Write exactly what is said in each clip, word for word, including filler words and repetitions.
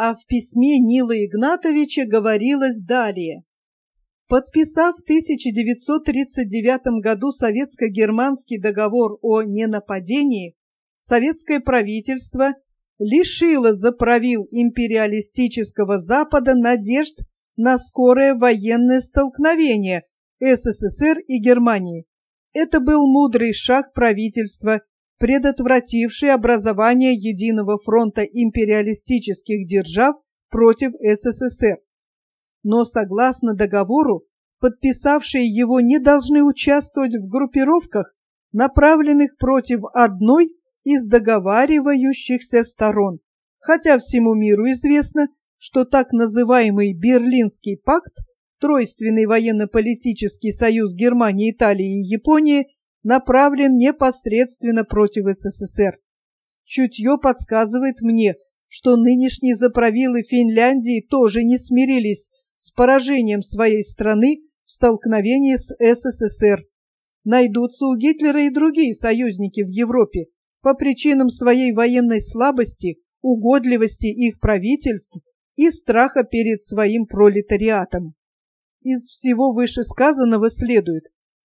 А в письме Нила Игнатовича говорилось далее. Подписав в тысяча девятьсот тридцать девятом году советско-германский договор о ненападении, советское правительство лишило заправил империалистического Запада надежд на скорое военное столкновение СССР и Германии. Это был мудрый шаг правительства, предотвративший образование единого фронта империалистических держав против СССР. Но, согласно договору, подписавшие его не должны участвовать в группировках, направленных против одной из договаривающихся сторон, хотя всему миру известно, что так называемый Берлинский пакт, тройственный военно-политический союз Германии, Италии и Японии, направлен непосредственно против СССР. Чутье подсказывает мне, что нынешние заправилы Финляндии тоже не смирились с поражением своей страны в столкновении с СССР. Найдутся у Гитлера и другие союзники в Европе по причинам своей военной слабости, угодливости их правительств и страха перед своим пролетариатом. Из всего вышесказанного следует: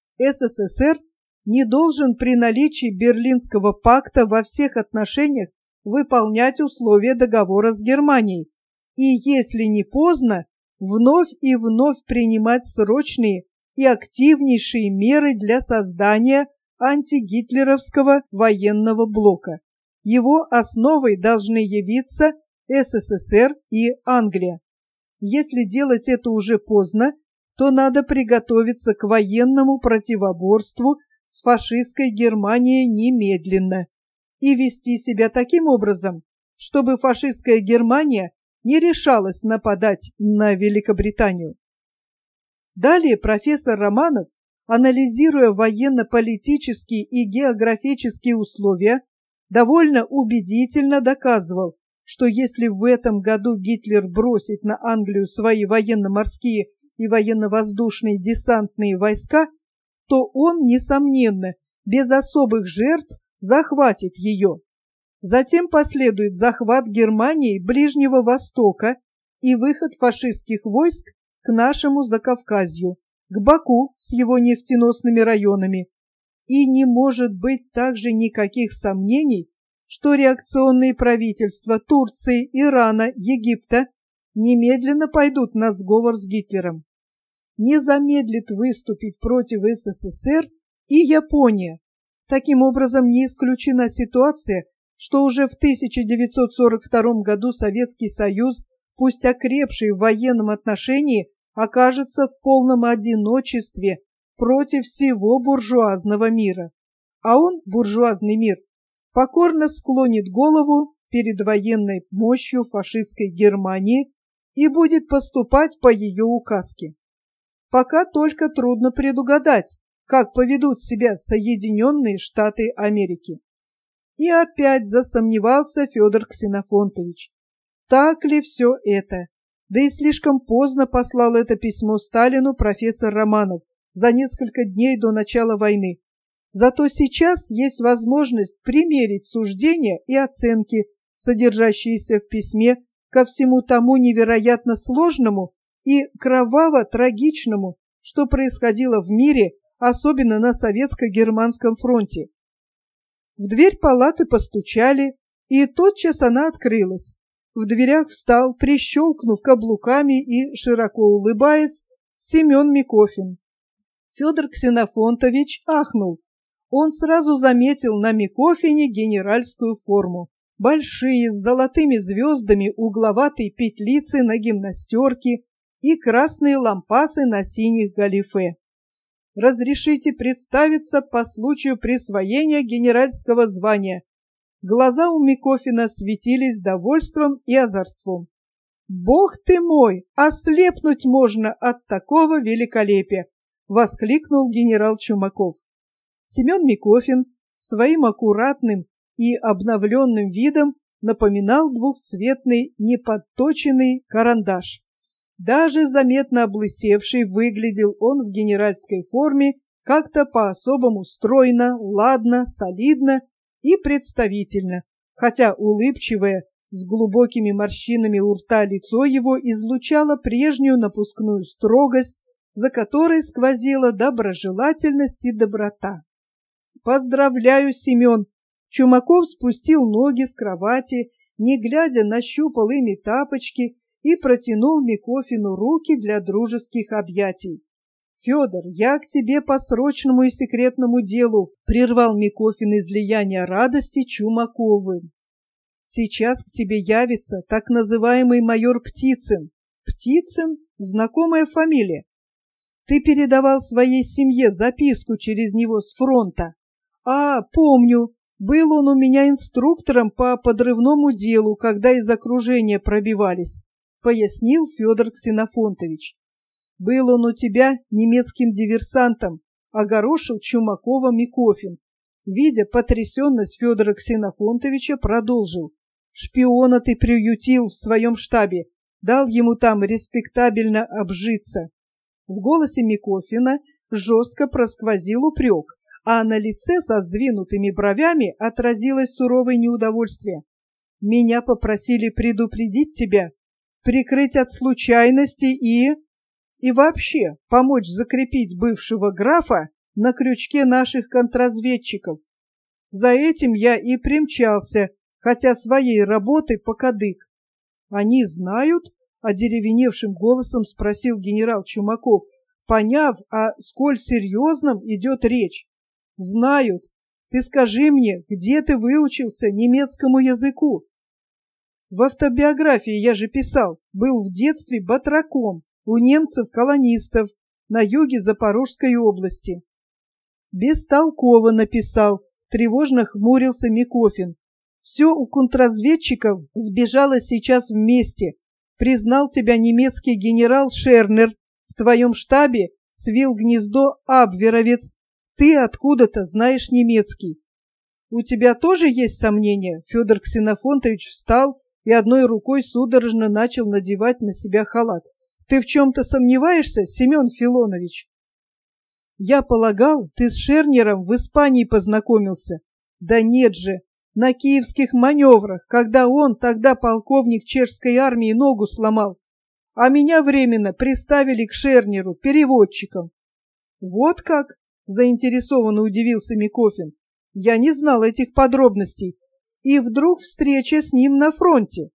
СССР не должен при наличии Берлинского пакта во всех отношениях выполнять условия договора с Германией и, если не поздно, вновь и вновь принимать срочные и активнейшие меры для создания антигитлеровского военного блока. Его основой должны явиться СССР и Англия. Если делать это уже поздно, то надо приготовиться к военному противоборству с фашистской Германией немедленно и вести себя таким образом, чтобы фашистская Германия не решалась нападать на Великобританию. Далее профессор Романов, анализируя военно-политические и географические условия, довольно убедительно доказывал, что если в этом году Гитлер бросит на Англию свои военно-морские и военно-воздушные десантные войска, то он, несомненно, без особых жертв захватит ее. Затем последует захват Германии Ближнего Востока и выход фашистских войск к нашему Закавказью, к Баку с его нефтеносными районами. И не может быть также никаких сомнений, что реакционные правительства Турции, Ирана, Египта немедленно пойдут на сговор с Гитлером. Не замедлит выступить против СССР и Япония. Таким образом, не исключена ситуация, что уже в тысяча девятьсот сорок втором году Советский Союз, пусть окрепший в военном отношении, окажется в полном одиночестве против всего буржуазного мира. А он, буржуазный мир, покорно склонит голову перед военной мощью фашистской Германии и будет поступать по ее указке. Пока только трудно предугадать, как поведут себя Соединенные Штаты Америки. И опять засомневался Федор Ксенофонтович. Так ли все это? Да и слишком поздно послал это письмо Сталину профессор Романов, за несколько дней до начала войны. Зато сейчас есть возможность примерить суждения и оценки, содержащиеся в письме, ко всему тому невероятно сложному и кроваво-трагичному, что происходило в мире, особенно на советско-германском фронте. В дверь палаты постучали, и тотчас она открылась. В дверях встал, прищелкнув каблуками и широко улыбаясь, Семен Микофин. Федор Ксенофонтович ахнул. Он сразу заметил на Микофине генеральскую форму. Большие, с золотыми звездами угловатые петлицы на гимнастерке и красные лампасы на синих галифе. «Разрешите представиться по случаю присвоения генеральского звания». Глаза у Микофина светились довольством и озорством. «Бог ты мой! Ослепнуть можно от такого великолепия!» — воскликнул генерал Чумаков. Семен Микофин своим аккуратным и обновленным видом напоминал двухцветный неподточенный карандаш. Даже заметно облысевший выглядел он в генеральской форме как-то по-особому стройно, ладно, солидно и представительно, хотя улыбчивое, С глубокими морщинами у рта лицо его излучало прежнюю напускную строгость, за которой сквозила доброжелательность и доброта. «Поздравляю, Семен!» Чумаков спустил ноги с кровати, не глядя, нащупал ими тапочки и протянул Микофину руки для дружеских объятий. «Федор, я к тебе по срочному и секретному делу», — прервал Микофин излияние радости Чумаковым. «Сейчас к тебе явится так называемый майор Птицын». «Птицын? Знакомая фамилия. Ты передавал своей семье записку через него с фронта». «А, помню. Был он у меня инструктором по подрывному делу, когда из окружения пробивались», — пояснил Федор Ксенофонтович. «Был он у тебя немецким диверсантом», — огорошил Чумакова Микофин. Видя потрясенность Федора Ксенофонтовича, продолжил. «Шпиона ты приютил в своем штабе, дал ему там респектабельно обжиться». В голосе Микофина жестко просквозил упрек, а на лице со сдвинутыми бровями отразилось суровое неудовольствие. «Меня попросили предупредить тебя, прикрыть от случайностей и... и вообще помочь закрепить бывшего графа на крючке наших контрразведчиков. За этим я и примчался, хотя своей работой покадык». «Они знают?» — одеревеневшим голосом спросил генерал Чумаков, поняв, о сколь серьезном идет речь. «Знают. Ты скажи мне, где ты выучился немецкому языку?» «В автобиографии я же писал, был в детстве батраком у немцев-колонистов на юге Запорожской области». «Бестолково написал», — тревожно хмурился Микофин. «Все у контрразведчиков сбежало сейчас вместе. Признал тебя немецкий генерал Шернер, в твоем штабе свил гнездо Абверовец. Ты откуда-то знаешь немецкий». «У тебя тоже есть сомнения?» Федор Ксенофонтович встал и одной рукой судорожно начал надевать на себя халат. «Ты в чем-то сомневаешься, Семен Филонович?» «Я полагал, ты с Шернером в Испании познакомился». «Да нет же, на киевских маневрах, когда он, тогда полковник чешской армии, ногу сломал, а меня временно приставили к Шернеру переводчиком». «Вот как?» — заинтересованно удивился Микофин. «Я не знал этих подробностей. И вдруг встреча с ним на фронте.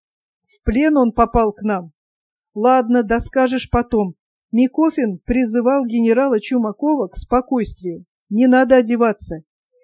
В плен он попал к нам». «Ладно, доскажешь потом». Микофин призывал генерала Чумакова к спокойствию. «Не надо одеваться».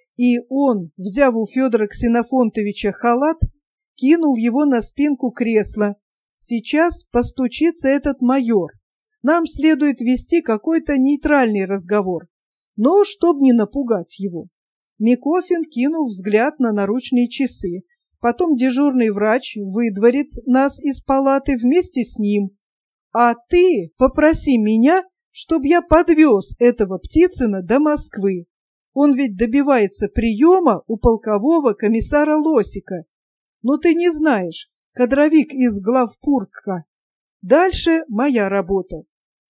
И он, взяв у Федора Ксенофонтовича халат, кинул его на спинку кресла. «Сейчас постучится этот майор. Нам следует вести какой-то нейтральный разговор, но чтоб не напугать его». Микофин кинул взгляд на наручные часы. «Потом дежурный врач выдворит нас из палаты вместе с ним. А ты попроси меня, чтоб я подвез этого Птицына до Москвы. Он ведь добивается приема у полкового комиссара Лосика. Ну ты не знаешь, кадровик из главпурка. Дальше моя работа».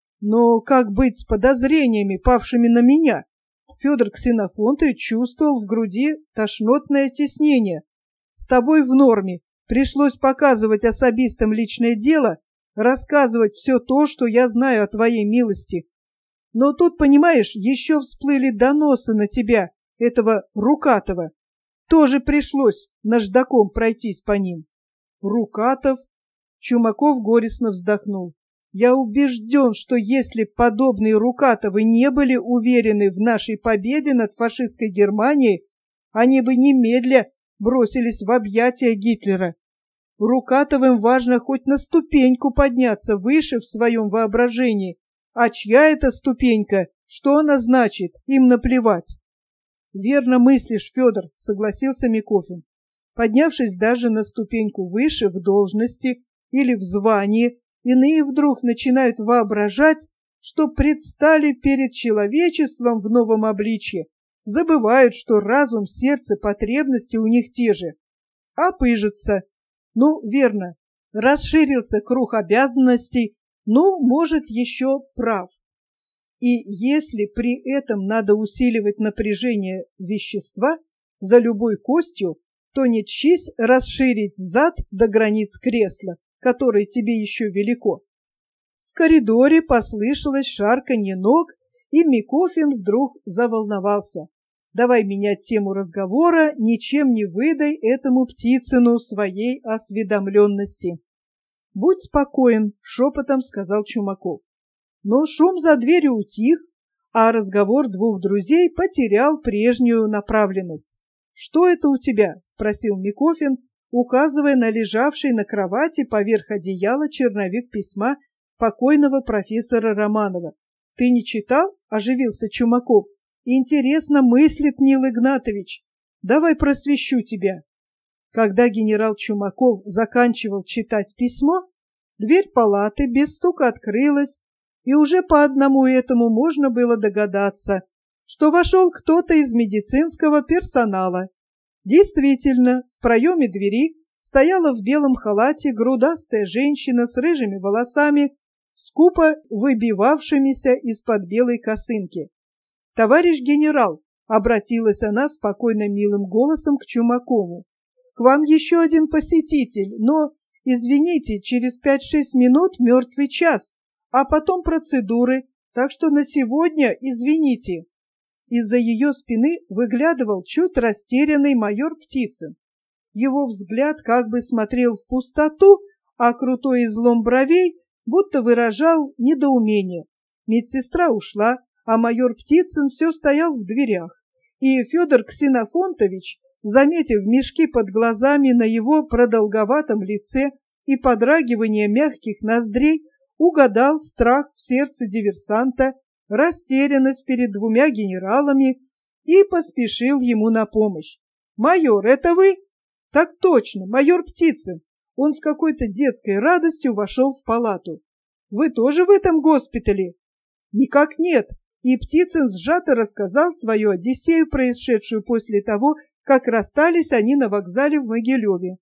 «Но как быть с подозрениями, павшими на меня?» Федор Ксенофонтович чувствовал в груди тошнотное теснение. «С тобой в норме. Пришлось показывать особистам личное дело, рассказывать все то, что я знаю о твоей милости. Но тут, понимаешь, еще всплыли доносы на тебя, этого Рукатова. Тоже пришлось наждаком пройтись по ним». «Рукатов?» Чумаков горестно вздохнул. «Я убежден, что если подобные Рукатовы не были уверены в нашей победе над фашистской Германией, они бы немедля бросились в объятия Гитлера. Рукатовым важно хоть на ступеньку подняться выше в своем воображении. А чья это ступенька? Что она значит? Им наплевать». «Верно мыслишь, Федор», — согласился Микофин. «Поднявшись даже на ступеньку выше в должности или в звании, иные вдруг начинают воображать, что предстали перед человечеством в новом обличье, забывают, что разум, сердце, потребности у них те же, а пыжатся. Ну, верно, расширился круг обязанностей, ну, может, еще прав. И если при этом надо усиливать напряжение вещества, за любой костью то не чись расширить зад до границ кресла, которое тебе еще велико. В коридоре послышалось шарканье ног, и Микофин вдруг заволновался. Давай менять тему разговора, ничем не выдай этому Птицыну своей осведомленности. Будь спокоен, шепотом сказал Чумаков. Но шум за дверью утих, а разговор двух друзей потерял прежнюю направленность. Что это у тебя? Спросил Микофин, указывая на лежавший на кровати поверх одеяла черновик письма покойного профессора Романова. Ты не читал? Оживился Чумаков. Интересно мыслит Нил Игнатович. Давай просвещу тебя. Когда генерал Чумаков заканчивал читать письмо, дверь палаты без стука открылась, и уже по одному этому можно было догадаться, что вошел кто-то из медицинского персонала. Действительно, в проеме двери стояла в белом халате грудастая женщина с рыжими волосами, скупо выбивавшимися из-под белой косынки. «Товарищ генерал», — обратилась она спокойно милым голосом к Чумакову, — «к вам еще один посетитель, но, извините, через пять-шесть минут мертвый час, а потом процедуры, так что на сегодня извините». Из-за ее спины выглядывал чуть растерянный майор Птицын. Его взгляд как бы смотрел в пустоту, а крутой излом бровей будто выражал недоумение. Медсестра ушла, а майор Птицын все стоял в дверях, и Федор Ксенофонтович, заметив мешки под глазами на его продолговатом лице и подрагивание мягких ноздрей, угадал страх в сердце диверсанта, растерянность перед двумя генералами и поспешил ему на помощь. «Майор, это вы?» «Так точно, майор Птицын». Он с какой-то детской радостью вошел в палату. «Вы тоже в этом госпитале?» «Никак нет». И Птицын сжато рассказал свою одиссею, происшедшую после того, как расстались они на вокзале в Могилеве.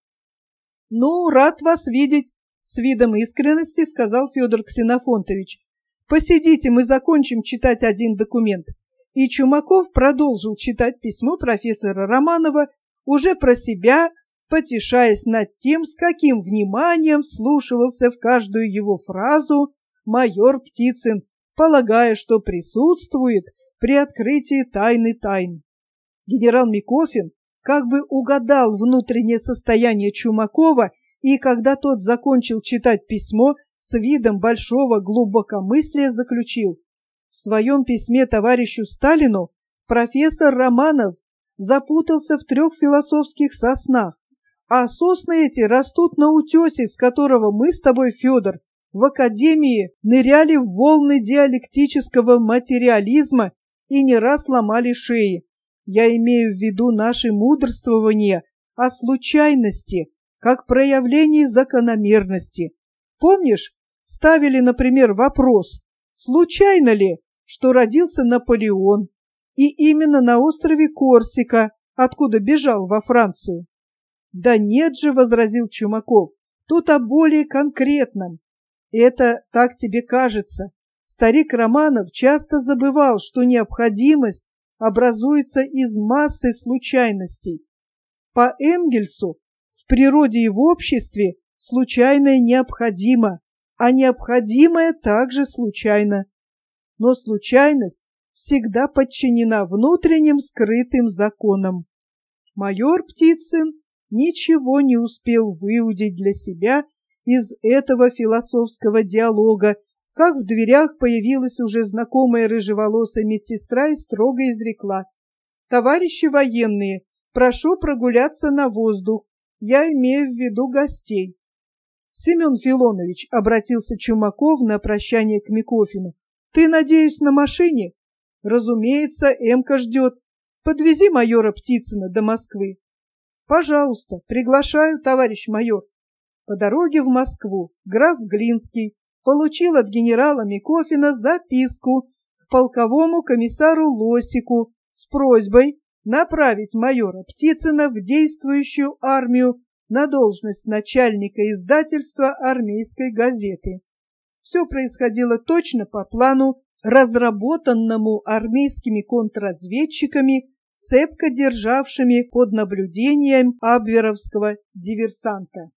«Ну, рад вас видеть», — с видом искренности сказал Федор Ксенофонтович. «Посидите, мы закончим читать один документ». И Чумаков продолжил читать письмо профессора Романова, уже про себя, потешаясь над тем, с каким вниманием вслушивался в каждую его фразу майор Птицын, полагая, что присутствует при открытии тайны тайн. Генерал Микофин как бы угадал внутреннее состояние Чумакова, и когда тот закончил читать письмо, с видом большого глубокомыслия заключил: в своем письме товарищу Сталину профессор Романов запутался в трех философских соснах, а сосны эти растут на утесе, с которого мы с тобой, Федор, в академии ныряли в волны диалектического материализма и не раз ломали шеи. Я имею в виду наши мудрствования о случайности, как проявлении закономерности. Помнишь, ставили, например, вопрос, случайно ли, что родился Наполеон, и именно на острове Корсика, откуда бежал во Францию? Да нет же, возразил Чумаков, тут о более конкретном. Это так тебе кажется. Старик Романов часто забывал, что необходимость образуется из массы случайностей. По Энгельсу в природе и в обществе случайное необходимо, а необходимое также случайно. Но случайность всегда подчинена внутренним скрытым законам. Майор Птицын ничего не успел выудить для себя из этого философского диалога, как в дверях появилась уже знакомая рыжеволосая медсестра и строго изрекла: «Товарищи военные, прошу прогуляться на воздух, я имею в виду гостей». «Семен Филонович», — обратился Чумаков на прощание к Микофину, — «ты, надеюсь, на машине?» «Разумеется, Эмка ждет. Подвези майора Птицына до Москвы». «Пожалуйста, приглашаю, товарищ майор». По дороге в Москву граф Глинский получил от генерала Микофина записку к полковому комиссару Лосику с просьбой направить майора Птицына в действующую армию на должность начальника издательства армейской газеты. Все происходило точно по плану, разработанному армейскими контрразведчиками цепко державшими под наблюдением абверовского диверсанта.